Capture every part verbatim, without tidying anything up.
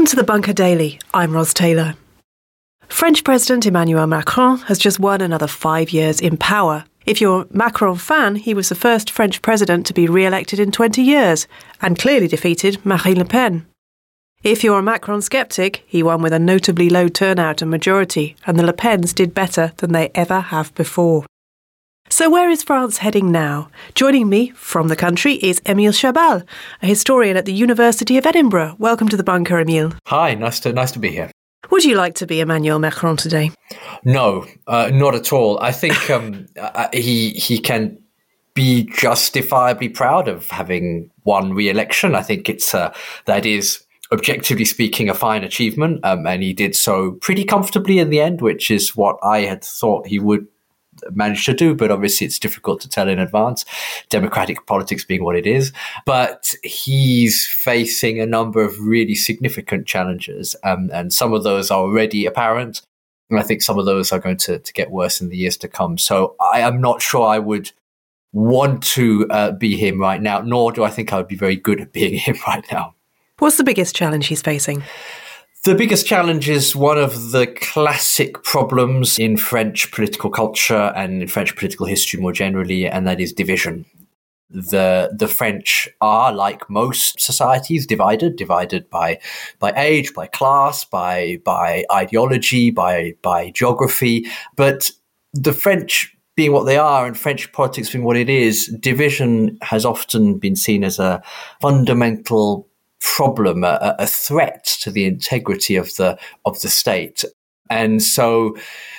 to the Bunker Daily. I'm Ros Taylor. French President Emmanuel Macron has just won another five years in power. If you're a Macron fan, he was the first French president to be re-elected in twenty years and clearly defeated Marine Le Pen. If you're a Macron sceptic, he won with a notably low turnout and majority, and the Le Pens did better than they ever have before. So where is France heading now? Joining me from the country is Émile Chabal, a historian at the University of Edinburgh. Welcome to the Bunker, Émile. Hi, nice to nice to be here. Would you like to be Emmanuel Macron today? No, uh, not at all. I think um, uh, he he can be justifiably proud of having won re-election. I think it's uh, that is, objectively speaking, a fine achievement, um, and he did so pretty comfortably in the end, which is what I had thought he would manage to do, but obviously it's difficult to tell in advance, democratic politics being what it is. But he's facing a number of really significant challenges, um, and some of those are already apparent, and I think some of those are going to, to get worse in the years to come. So I am not sure I would want to uh, be him right now, nor do I think I would be very good at being him right now. What's the biggest challenge he's facing? The biggest challenge is one of the classic problems in French political culture and in French political history more generally, and that is division. The the French are, like most societies, divided, divided by by age, by class, by by ideology, by by geography. But the French being what they are and French politics being what it is, division has often been seen as a fundamental problem, a, a threat to the integrity of the of the state. And so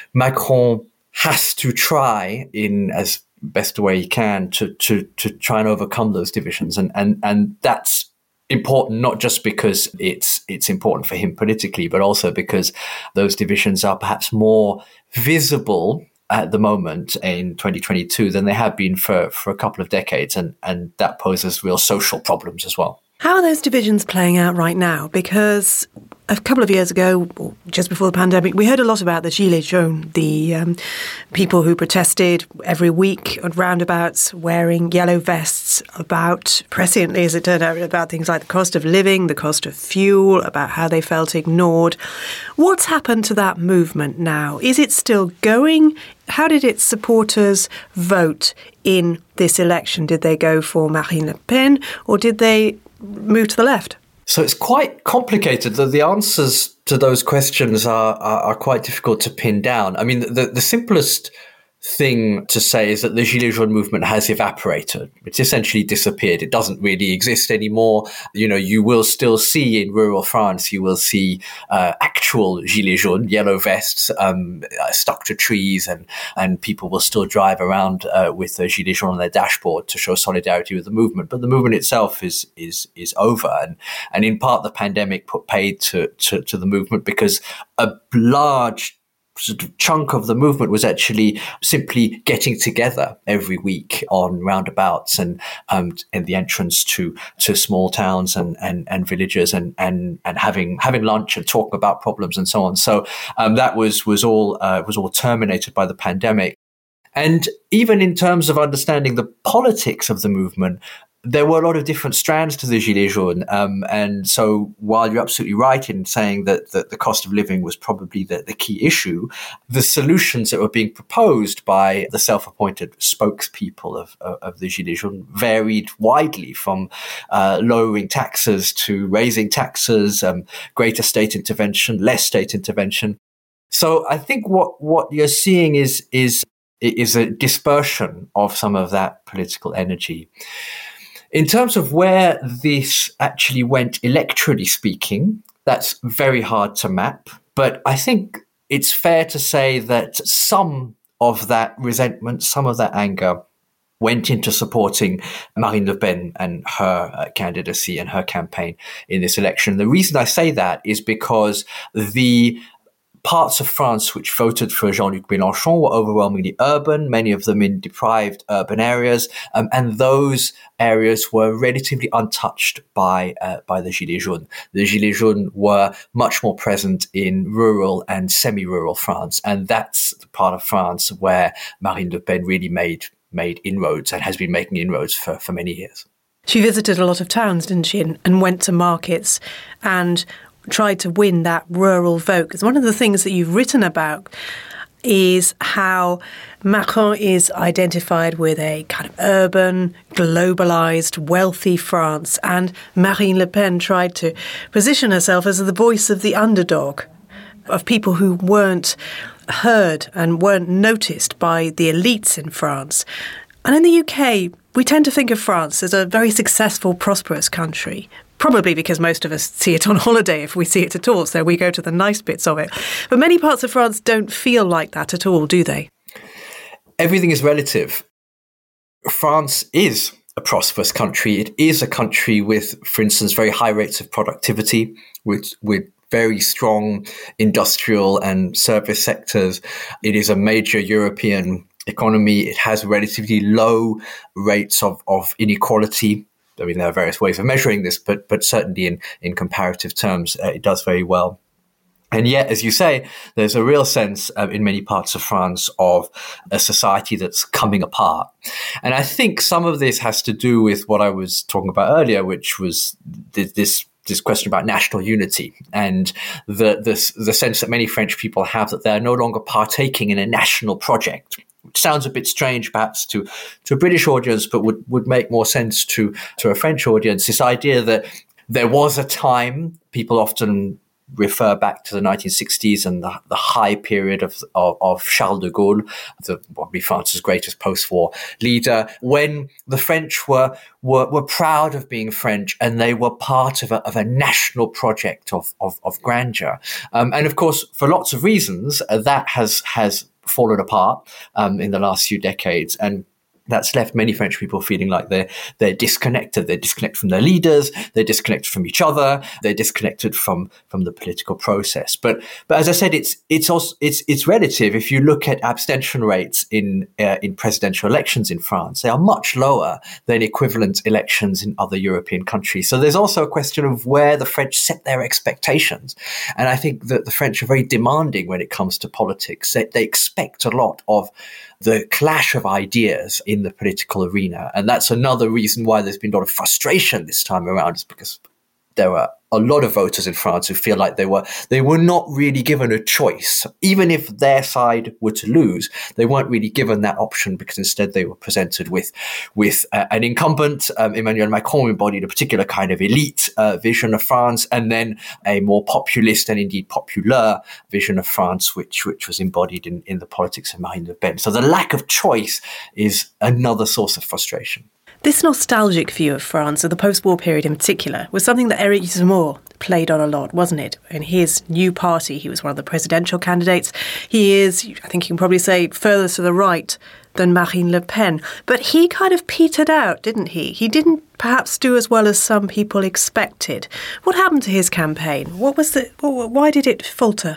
Macron has to try, in as best a way he can, to to to try and overcome those divisions. And and and that's important, not just because it's it's important for him politically, but also because those divisions are perhaps more visible at the moment in twenty twenty-two than they have been for, for a couple of decades. And, and that poses real social problems as well. How are those divisions playing out right now? Because a couple of years ago, or just before the pandemic, we heard a lot about the Gilets jaunes, the um, people who protested every week at roundabouts wearing yellow vests about, presciently as it turned out, about things like the cost of living, the cost of fuel, about how they felt ignored. What's happened to that movement now? Is it still going? How did its supporters vote in this election? Did they go for Marine Le Pen or did they move to the left? So it's quite complicated. The, the answers to those questions are, are, are quite difficult to pin down. I mean, the, the simplest thing to say is that the Gilets jaunes movement has evaporated. It's essentially disappeared. It doesn't really exist anymore. You know, you will still see in rural France, you will see uh, actual Gilets jaunes, yellow vests, um, stuck to trees, and, and people will still drive around uh, with the Gilets jaunes on their dashboard to show solidarity with the movement. But the movement itself is is is over. And, and in part, the pandemic put paid to, to, to the movement because a large sort of chunk of the movement was actually simply getting together every week on roundabouts and um in the entrance to to small towns and and, and villages and and and having having lunch and talking about problems and so on. So um that was was all uh, was all terminated by the pandemic. And even in terms of understanding the politics of the movement, there were a lot of different strands to the Gilets jaunes. Um, and so while you're absolutely right in saying that, that the cost of living was probably the, the key issue, the solutions that were being proposed by the self-appointed spokespeople of, of, of the Gilets jaunes varied widely, from uh, lowering taxes to raising taxes, um, greater state intervention, less state intervention. So I think what, what you're seeing is, is, is a dispersion of some of that political energy. In terms of where this actually went electorally speaking, that's very hard to map. But I think it's fair to say that some of that resentment, some of that anger went into supporting Marine Le Pen and her uh, candidacy and her campaign in this election. The reason I say that is because the parts of France which voted for Jean-Luc Mélenchon were overwhelmingly urban, many of them in deprived urban areas, um, and those areas were relatively untouched by uh, by the Gilets jaunes. The Gilets jaunes were much more present in rural and semi-rural France, and that's the part of France where Marine Le Pen really made made inroads and has been making inroads for, for many years. She visited a lot of towns, didn't she, and, and went to markets. And tried to win that rural vote. Because one of the things that you've written about is how Macron is identified with a kind of urban, globalised, wealthy France, and Marine Le Pen tried to position herself as the voice of the underdog, of people who weren't heard and weren't noticed by the elites in France. And in the U K, we tend to think of France as a very successful, prosperous country, probably because most of us see it on holiday if we see it at all, so we go to the nice bits of it. But many parts of France don't feel like that at all, do they? Everything is relative. France is a prosperous country. It is a country with, for instance, very high rates of productivity, with, with very strong industrial and service sectors. It is a major European economy. It has relatively low rates of, of inequality. I mean, there are various ways of measuring this, but but certainly in, in comparative terms, uh, it does very well. And yet, as you say, there's a real sense uh, in many parts of France of a society that's coming apart. And I think some of this has to do with what I was talking about earlier, which was th- this this question about national unity and the, the the sense that many French people have that they're no longer partaking in a national project. Which sounds a bit strange, perhaps, to, to a British audience, but would, would make more sense to, to a French audience. This idea that there was a time, people often refer back to the nineteen sixties and the, the high period of, of, of Charles de Gaulle, the, probably France's greatest post-war leader, when the French were, were, were proud of being French and they were part of a, of a national project of, of, of grandeur. Um, and of course, for lots of reasons, uh, that has, has fallen apart um, in the last few decades. And that's left many French people feeling like they're they're disconnected. They're disconnected from their leaders. They're disconnected from each other. They're disconnected from from the political process. But but as I said, it's it's also it's it's relative. If you look at abstention rates in uh, in presidential elections in France, they are much lower than equivalent elections in other European countries. So there's also a question of where the French set their expectations, and I think that the French are very demanding when it comes to politics. They, they expect a lot of the clash of ideas in the political arena. And that's another reason why there's been a lot of frustration this time around, is because there are a lot of voters in France who feel like they were they were not really given a choice. Even if their side were to lose, they weren't really given that option, because instead they were presented with with uh, an incumbent. Um, Emmanuel Macron embodied a particular kind of elite uh, vision of France, and then a more populist and indeed popular vision of France, which which was embodied in, in the politics of Marine Le Pen. So the lack of choice is another source of frustration. This nostalgic view of France, of the post-war period in particular, was something that Éric Zemmour played on a lot, wasn't it? In his new party, he was one of the presidential candidates. He is, I think you can probably say, further to the right than Marine Le Pen. But he kind of petered out, didn't he? He didn't perhaps do as well as some people expected. What happened to his campaign? What was the? Why did it falter?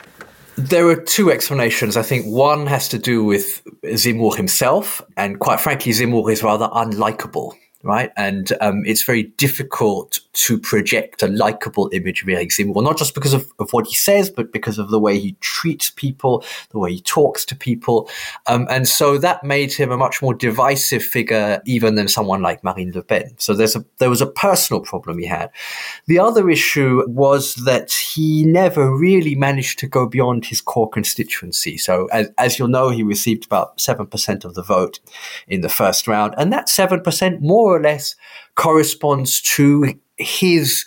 There are two explanations. I think one has to do with Zemmour himself. And quite frankly, Zemmour is rather unlikable, right? And um, it's very difficult to project a likable image of Éric Zemmour, not just because of, of what he says, but because of the way he treats people, the way he talks to people. Um, and so that made him a much more divisive figure even than someone like Marine Le Pen. So there's a, there was a personal problem he had. The other issue was that he never really managed to go beyond his core constituency. So as, as you'll know, he received about seven percent of the vote in the first round. And that seven percent more or less corresponds to his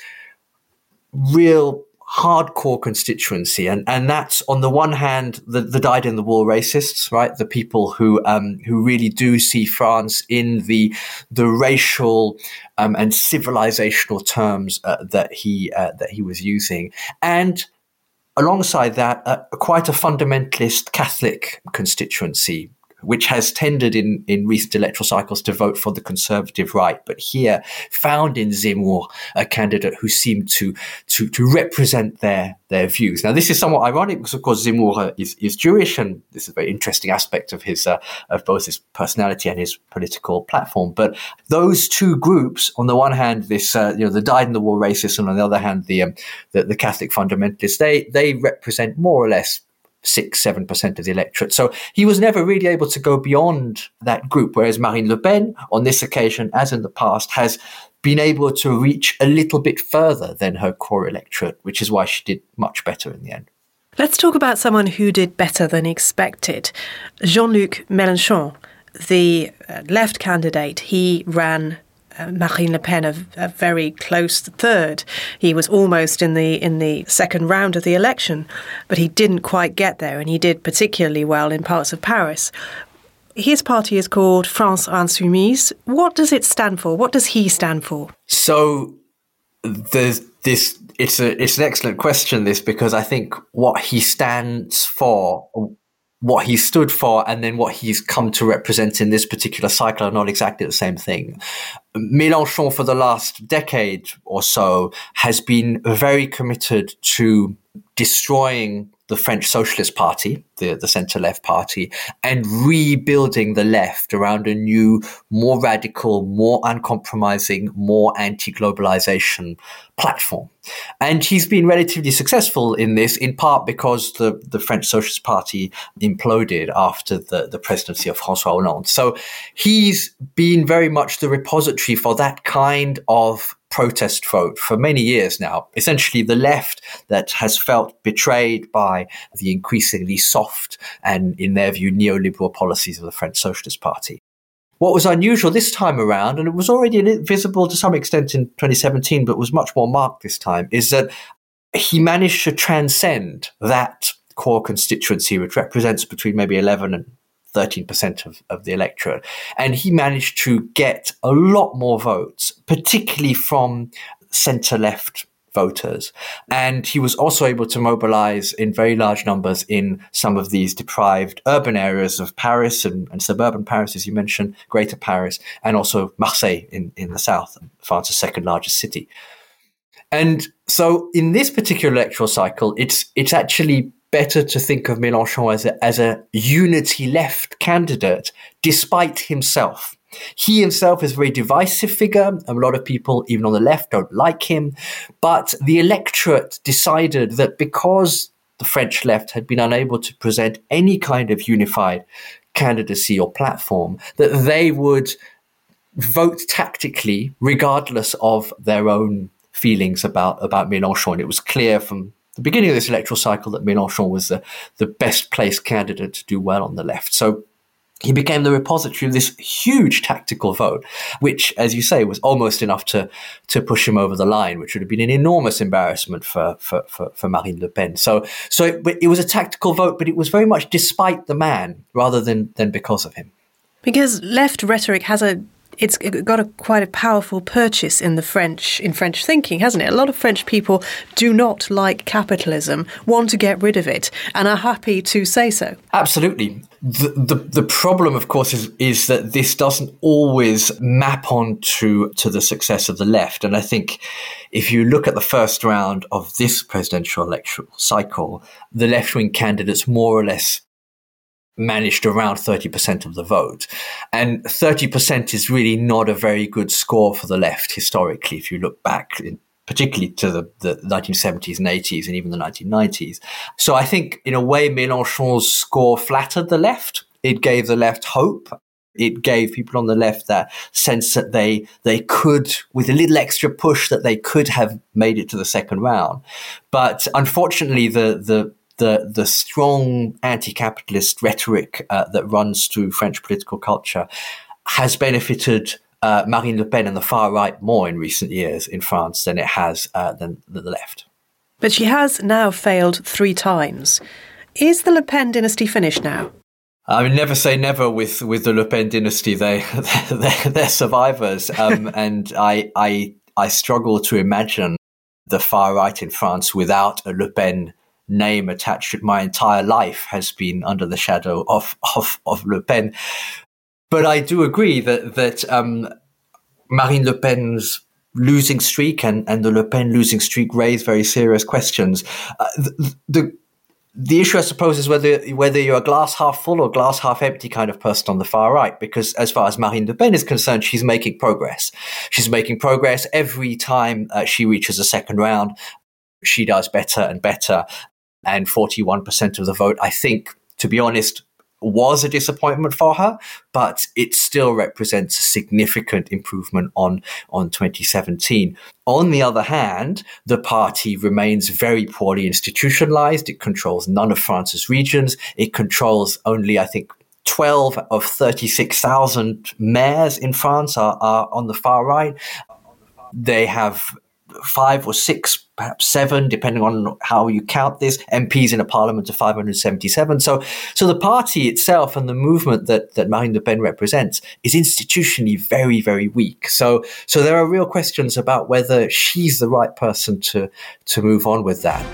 real hardcore constituency. And, and that's, on the one hand, the, the dyed-in-the-wool racists, right? The people who um, who really do see France in the the racial um, and civilizational terms uh, that he uh, that he was using. And alongside that, uh, quite a fundamentalist Catholic constituency, which has tended in, in recent electoral cycles to vote for the conservative right, but here found in Zemmour a candidate who seemed to to to represent their their views. Now, this is somewhat ironic because, of course, Zemmour is, is Jewish, and this is a very interesting aspect of his uh, of both his personality and his political platform. But those two groups, on the one hand, this uh, you know the dyed-in-the-wool racists, and on the other hand, the um, the, the Catholic fundamentalists, they they represent more or less six, seven percent of the electorate. So he was never really able to go beyond that group, whereas Marine Le Pen, on this occasion, as in the past, has been able to reach a little bit further than her core electorate, which is why she did much better in the end. Let's talk about someone who did better than expected. Jean-Luc Mélenchon, the left candidate, he ran Uh, Marine Le Pen a, a very close third. He was almost in the in the second round of the election, but he didn't quite get there, and he did particularly well in parts of Paris. His party is called France Insoumise. What does it stand for? What does he stand for? So there's this. It's a it's an excellent question, this, because I think what he stands for, what he stood for, and then what he's come to represent in this particular cycle are not exactly the same thing. Mélenchon, for the last decade or so, has been very committed to destroying the French Socialist Party, the, the centre-left party, and rebuilding the left around a new, more radical, more uncompromising, more anti-globalization platform. And he's been relatively successful in this, in part because the, the French Socialist Party imploded after the, the presidency of François Hollande. So he's been very much the repository for that kind of protest vote for many years now. Essentially, the left that has felt betrayed by the increasingly soft and, in their view, neoliberal policies of the French Socialist Party. What was unusual this time around, and it was already visible to some extent in twenty seventeen, but was much more marked this time, is that he managed to transcend that core constituency, which represents between maybe eleven and thirteen percent of, of the electorate. And he managed to get a lot more votes, particularly from centre-left voters. And he was also able to mobilize in very large numbers in some of these deprived urban areas of Paris and, and suburban Paris, as you mentioned, Greater Paris, and also Marseille in, in the south, France's second largest city. And so in this particular electoral cycle, it's it's actually better to think of Mélenchon as a, as a unity left candidate, despite himself. He himself is a very divisive figure. A lot of people, even on the left, don't like him. But the electorate decided that because the French left had been unable to present any kind of unified candidacy or platform, that they would vote tactically, regardless of their own feelings about, about Mélenchon. And it was clear from the beginning of this electoral cycle that Mélenchon was the, the best placed candidate to do well on the left. So he became the repository of this huge tactical vote, which, as you say, was almost enough to, to push him over the line, which would have been an enormous embarrassment for, for, for, for Marine Le Pen. So, so it, it was a tactical vote, but it was very much despite the man rather than, than because of him. Because left rhetoric has a It's got a quite a powerful purchase in the French, in French thinking, hasn't it? A lot of French people do not like capitalism, want to get rid of it, and are happy to say so. Absolutely. The the, the problem, of course, is is that this doesn't always map onto to the success of the left. And I think if you look at the first round of this presidential electoral cycle, the left-wing candidates more or less managed around thirty percent of the vote. And thirty percent is really not a very good score for the left historically, if you look back, in, particularly to the, the nineteen seventies and eighties and even the nineteen nineties. So I think, in a way, Mélenchon's score flattered the left. It gave the left hope. It gave people on the left that sense that they they could, with a little extra push, that they could have made it to the second round. But unfortunately, the the The, the strong anti-capitalist rhetoric uh, that runs through French political culture has benefited uh, Marine Le Pen and the far right more in recent years in France than it has uh, than, than the left. But she has now failed three times. Is the Le Pen dynasty finished now? I mean, never say never with, with the Le Pen dynasty. They, they're, they're survivors. Um, and I, I, I struggle to imagine the far right in France without a Le Pen name attached to it. My entire life has been under the shadow of, of, of Le Pen. But I do agree that, that um, Marine Le Pen's losing streak and, and the Le Pen losing streak raise very serious questions. Uh, the, the the issue, I suppose, is whether whether you're a glass half full or glass half empty kind of person on the far right, because as far as Marine Le Pen is concerned, she's making progress. She's making progress every time uh, she reaches a second round. She does better and better. and forty-one percent of the vote, I think, to be honest, was a disappointment for her, but it still represents a significant improvement on, on twenty seventeen. On the other hand, the party remains very poorly institutionalized. It controls none of France's regions. It controls only, I think, twelve of thirty-six thousand mayors in France are, are on the far right. They have five or six, perhaps seven, depending on how you count this, M Ps in a parliament of five hundred seventy-seven. So, so the party itself and the movement that, that Marine Le Pen represents is institutionally very, very weak. So, so there are real questions about whether she's the right person to, to move on with that.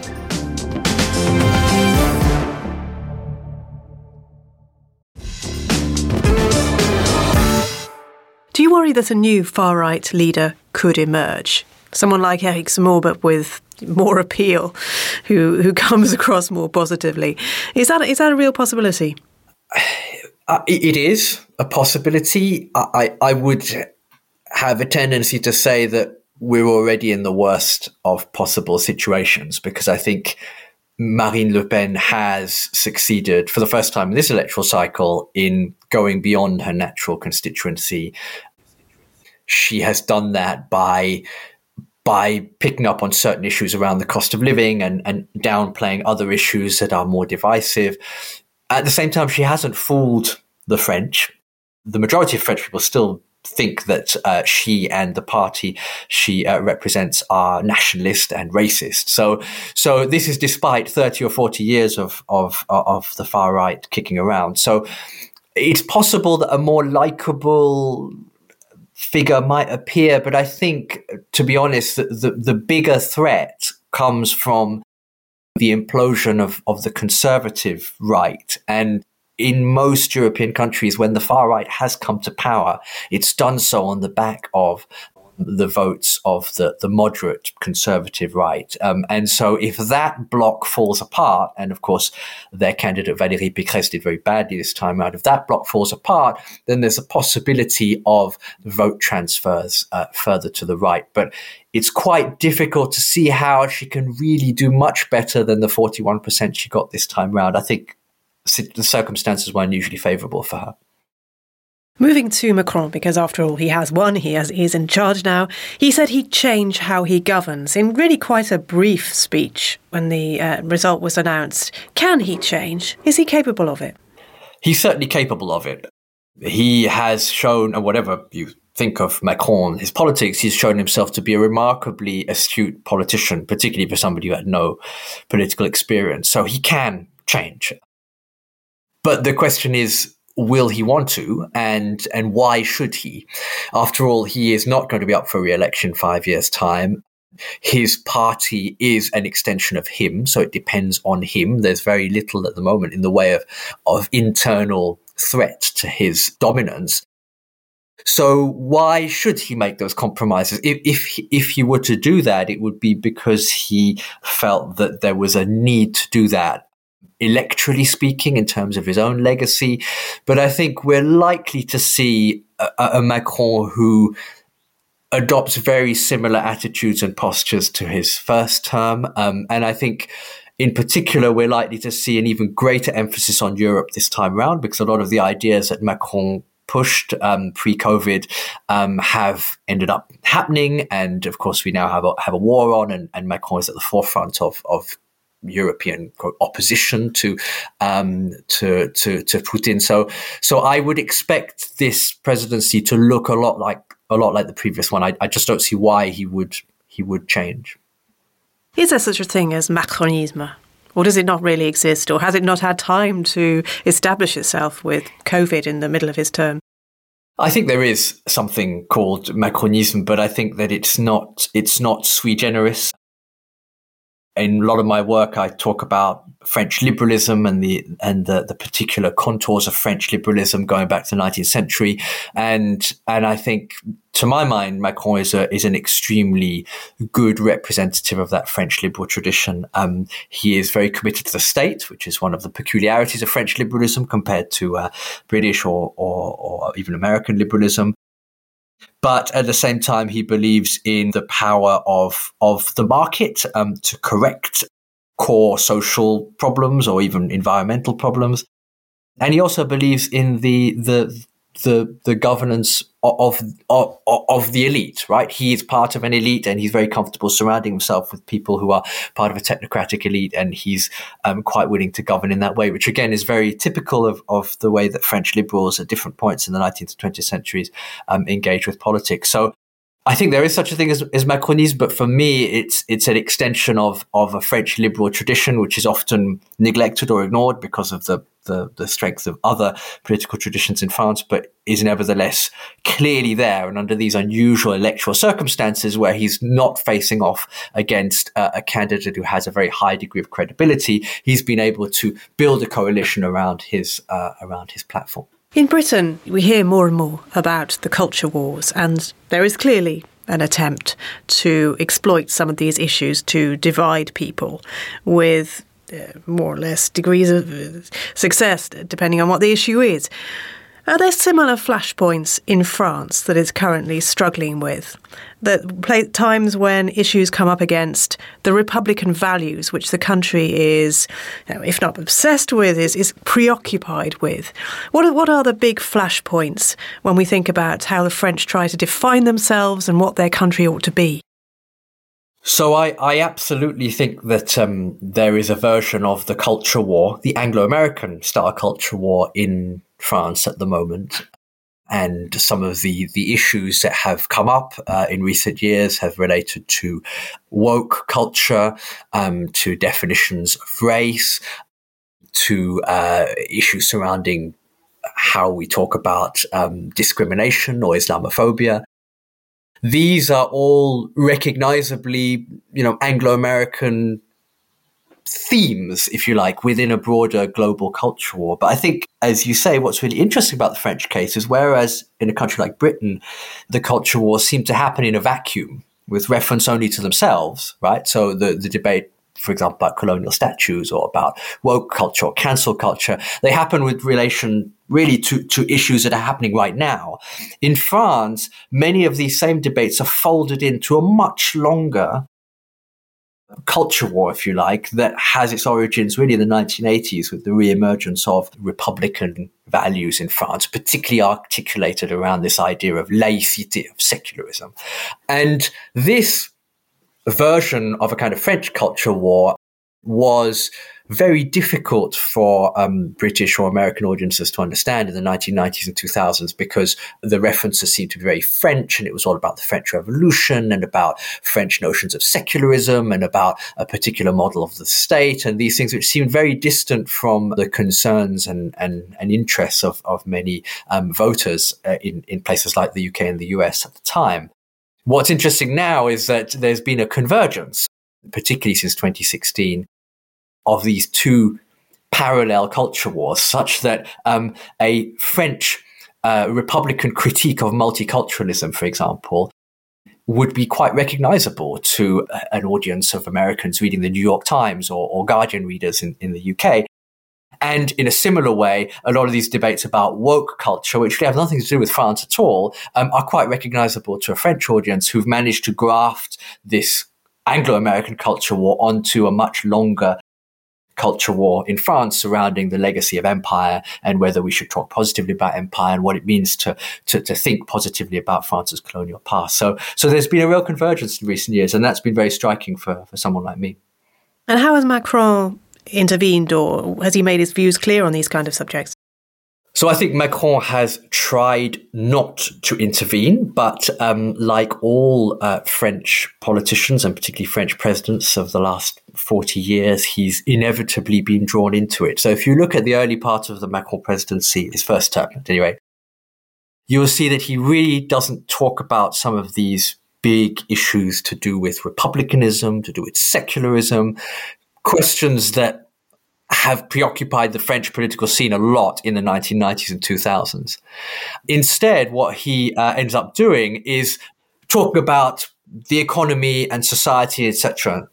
Do you worry that a new far-right leader could emerge? Someone like Eric Zemmour, but with more appeal, who who comes across more positively. Is that is that a real possibility? Uh, it is a possibility. I, I would have a tendency to say that we're already in the worst of possible situations, because I think Marine Le Pen has succeeded for the first time in this electoral cycle in going beyond her natural constituency. She has done that by by picking up on certain issues around the cost of living and, and downplaying other issues that are more divisive. At the same time, she hasn't fooled the French. The majority of French people still think that uh, she and the party she uh, represents are nationalist and racist. So, so this is despite thirty or forty years of, of, of the far right kicking around. So it's possible that a more likable figure might appear, but I think, to be honest, the, the, the bigger threat comes from the implosion of, of the conservative right. And in most European countries, when the far right has come to power, it's done so on the back of the votes of the, the moderate conservative right. Um, and so if that bloc falls apart, and of course their candidate Valérie Pécresse did very badly this time out, if that bloc falls apart, then there's a possibility of vote transfers uh, further to the right. But it's quite difficult to see how she can really do much better than the forty-one percent she got this time round. I think the circumstances were unusually favourable for her. Moving to Macron, because after all, he has won, he has, he's in charge now. He said he'd change how he governs in really quite a brief speech when the uh, result was announced. Can he change? Is he capable of it? He's certainly capable of it. He has shown, and whatever you think of Macron, his politics, he's shown himself to be a remarkably astute politician, particularly for somebody who had no political experience. So he can change. But the question is, will he want to, and and why should he? After all, he is not going to be up for re-election five years' time. His party is an extension of him, so it depends on him. There's very little at the moment in the way of, of internal threat to his dominance. So why should he make those compromises? If, if, if he were to do that, it would be because he felt that there was a need to do that, electorally speaking, in terms of his own legacy. But I think we're likely to see a, a Macron who adopts very similar attitudes and postures to his first term. Um, and I think in particular, we're likely to see an even greater emphasis on Europe this time around, because a lot of the ideas that Macron pushed um, pre-COVID um, have ended up happening. And of course, we now have a, have a war on, and, and Macron is at the forefront of, of European quote, opposition to um, to to to Putin. So so I would expect this presidency to look a lot like a lot like the previous one. I, I just don't see why he would he would change. Is there such a thing as Macronisme? Or does it not really exist? Or has it not had time to establish itself with COVID in the middle of his term? I think there is something called Macronisme, but I think that it's not it's not sui generis. In a lot of my work, I talk about French liberalism and the and the, the particular contours of French liberalism going back to the nineteenth century, and and I think, to my mind, Macron is a is an extremely good representative of that French liberal tradition. Um, he is very committed to the state, which is one of the peculiarities of French liberalism compared to uh, British or, or or even American liberalism. But at the same time, he believes in the power of of the market um, to correct core social problems or even environmental problems. And he also believes in the the the the governance of, of of the elite, right? He is part of an elite, and he's very comfortable surrounding himself with people who are part of a technocratic elite, and he's um, quite willing to govern in that way, which again is very typical of, of the way that French liberals at different points in the nineteenth and twentieth centuries um, engage with politics. So I think there is such a thing as, as Macronisme, but for me, it's it's an extension of of a French liberal tradition, which is often neglected or ignored because of the, the, the strength of other political traditions in France, but is nevertheless clearly there. And under these unusual electoral circumstances where he's not facing off against uh, a candidate who has a very high degree of credibility, he's been able to build a coalition around his uh, around his platform. In Britain, we hear more and more about the culture wars, and there is clearly an attempt to exploit some of these issues to divide people with uh, more or less degrees of success, depending on what the issue is. Are there similar flashpoints in France that it's currently struggling with? That play, times when issues come up against the Republican values, which the country is, you know, if not obsessed with, is, is preoccupied with. What are, what are the big flashpoints when we think about how the French try to define themselves and what their country ought to be? So I, I absolutely think that um, there is a version of the culture war, the Anglo-American style culture war in France at the moment. And some of the, the issues that have come up uh, in recent years have related to woke culture, um, to definitions of race, to uh, issues surrounding how we talk about um, discrimination or Islamophobia. These are all recognizably, you know, Anglo-American themes, if you like, within a broader global culture war. But I think, as you say, what's really interesting about the French case is whereas in a country like Britain, the culture wars seem to happen in a vacuum with reference only to themselves, right? So the, the debate, for example, about colonial statues or about woke culture or cancel culture, they happen with relation really to, to issues that are happening right now. In France, many of these same debates are folded into a much longer culture war, if you like, that has its origins really in the nineteen eighties with the reemergence of Republican values in France, particularly articulated around this idea of laïcité, of secularism. And this version of a kind of French culture war was very difficult for um, British or American audiences to understand in the nineteen nineties and two thousands because the references seemed to be very French, and it was all about the French Revolution and about French notions of secularism and about a particular model of the state and these things which seemed very distant from the concerns and, and, and interests of, of many um, voters uh, in, in places like the U K and the U S at the time. What's interesting now is that there's been a convergence, particularly since twenty sixteen, of these two parallel culture wars, such that um, a French uh, Republican critique of multiculturalism, for example, would be quite recognizable to an audience of Americans reading the New York Times or, or Guardian readers in, in the U K. And in a similar way, a lot of these debates about woke culture, which have nothing to do with France at all, um, are quite recognizable to a French audience who've managed to graft this Anglo-American culture war onto a much longer culture war in France surrounding the legacy of empire and whether we should talk positively about empire and what it means to, to, to think positively about France's colonial past. So, so there's been a real convergence in recent years, and that's been very striking for, for someone like me. And how has Macron intervened, or has he made his views clear on these kind of subjects? So I think Macron has tried not to intervene, but um, like all uh, French politicians and particularly French presidents of the last forty years, he's inevitably been drawn into it. So if you look at the early part of the Macron presidency, his first term at any rate, you will see that he really doesn't talk about some of these big issues to do with republicanism, to do with secularism, questions that have preoccupied the French political scene a lot in the nineteen nineties and two thousands. Instead, what he uh, ends up doing is talking about the economy and society, et cetera.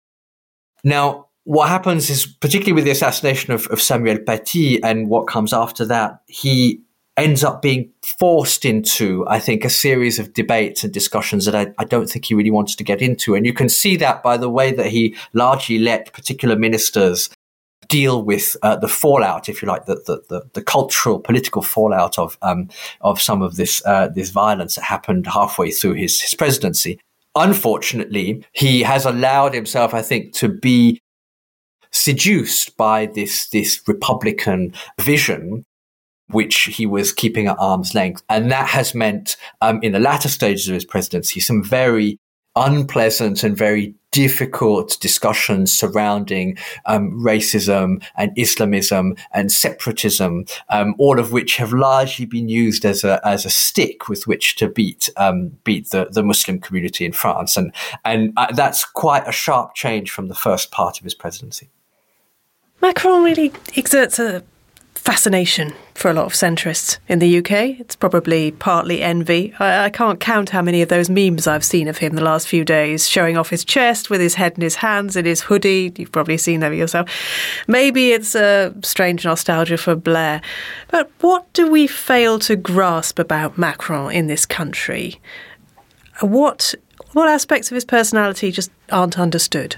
Now, what happens is, particularly with the assassination of, of Samuel Paty and what comes after that, he ends up being forced into, I think, a series of debates and discussions that I, I don't think he really wanted to get into. And you can see that by the way that he largely let particular ministers deal with uh, the fallout, if you like, the, the, the, the cultural, political fallout of um, of some of this uh, this violence that happened halfway through his, his presidency. Unfortunately, he has allowed himself, I think, to be seduced by this this Republican vision, which he was keeping at arm's length. And that has meant, um, in the latter stages of his presidency, some very unpleasant and very difficult discussions surrounding um, racism and Islamism and separatism, um, all of which have largely been used as a as a stick with which to beat um, beat the, the Muslim community in France. And, and uh, that's quite a sharp change from the first part of his presidency. Macron really exerts a fascination for a lot of centrists in the U K. It's probably partly envy. I, I can't count how many of those memes I've seen of him the last few days, showing off his chest with his head in his hands in his hoodie. You've probably seen them yourself. Maybe it's a strange nostalgia for Blair. But what do we fail to grasp about Macron in this country? What, what aspects of his personality just aren't understood?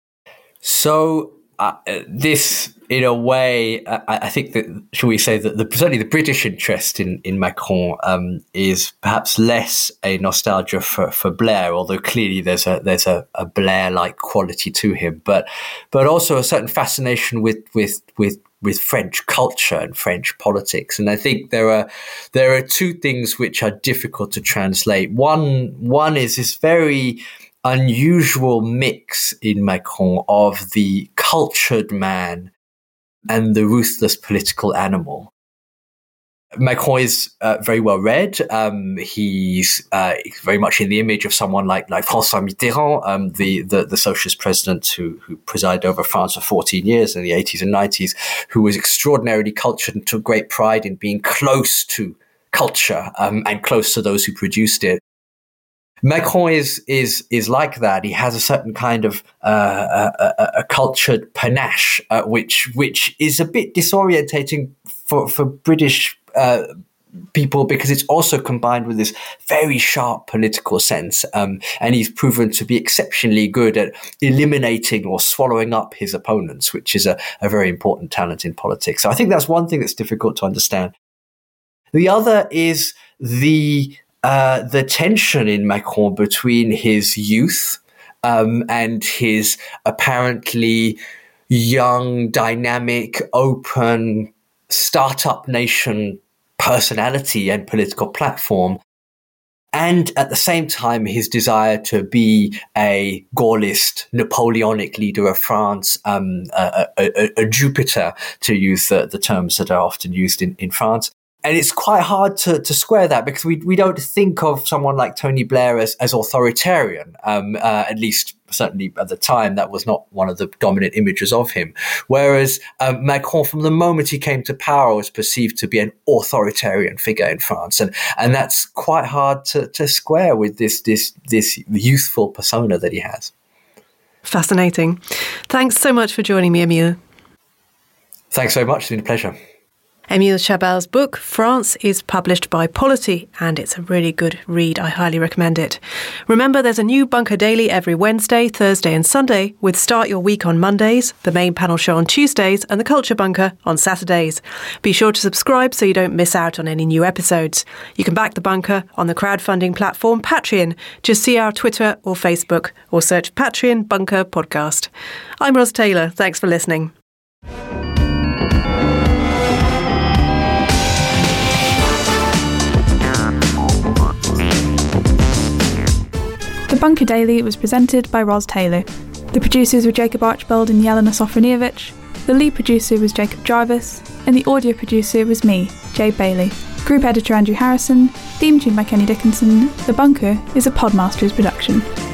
So uh, this, in a way, I, I think that, shall we say, that the, certainly the British interest in, in Macron um, is perhaps less a nostalgia for, for Blair, although clearly there's a there's a, a Blair-like quality to him, but but also a certain fascination with with with with French culture and French politics. And I think there are there are two things which are difficult to translate. One one is this very unusual mix in Macron of the cultured man and the ruthless political animal. Macron is uh, very well read. Um, he's uh, very much in the image of someone like like François Mitterrand, um, the, the the socialist president who who presided over France for fourteen years in the eighties and nineties, who was extraordinarily cultured and took great pride in being close to culture um, and close to those who produced it. Macron is is is like that. He has a certain kind of uh, a, a cultured panache, uh, which which is a bit disorientating for for British uh, people, because it's also combined with this very sharp political sense. Um, and he's proven to be exceptionally good at eliminating or swallowing up his opponents, which is a, a very important talent in politics. So I think that's one thing that's difficult to understand. The other is the Uh, the tension in Macron between his youth um, and his apparently young, dynamic, open, startup nation personality and political platform, and at the same time his desire to be a Gaullist, Napoleonic leader of France, um, a, a, a Jupiter, to use the, the terms that are often used in, in France. And it's quite hard to, to square that, because we we don't think of someone like Tony Blair as, as authoritarian. Um, uh, at least, certainly at the time, that was not one of the dominant images of him. Whereas um, Macron, from the moment he came to power, was perceived to be an authoritarian figure in France, and and that's quite hard to, to square with this this this youthful persona that he has. Fascinating. Thanks so much for joining me, Emile. Thanks so much. It's been a pleasure. Emile Chabal's book, France, is published by Polity, and it's a really good read. I highly recommend it. Remember, there's a new Bunker Daily every Wednesday, Thursday and Sunday, with Start Your Week on Mondays, the main panel show on Tuesdays, and the Culture Bunker on Saturdays. Be sure to subscribe so you don't miss out on any new episodes. You can back the Bunker on the crowdfunding platform Patreon. Just see our Twitter or Facebook, or search Patreon Bunker Podcast. I'm Ros Taylor. Thanks for listening. The Bunker Daily was presented by Ros Taylor. The producers were Jacob Archbold and Jelena Sofronievich. The lead producer was Jacob Jarvis, and the audio producer was me, Jay Bailey. Group editor Andrew Harrison. Theme tune by Kenny Dickinson. The Bunker is a Podmasters production.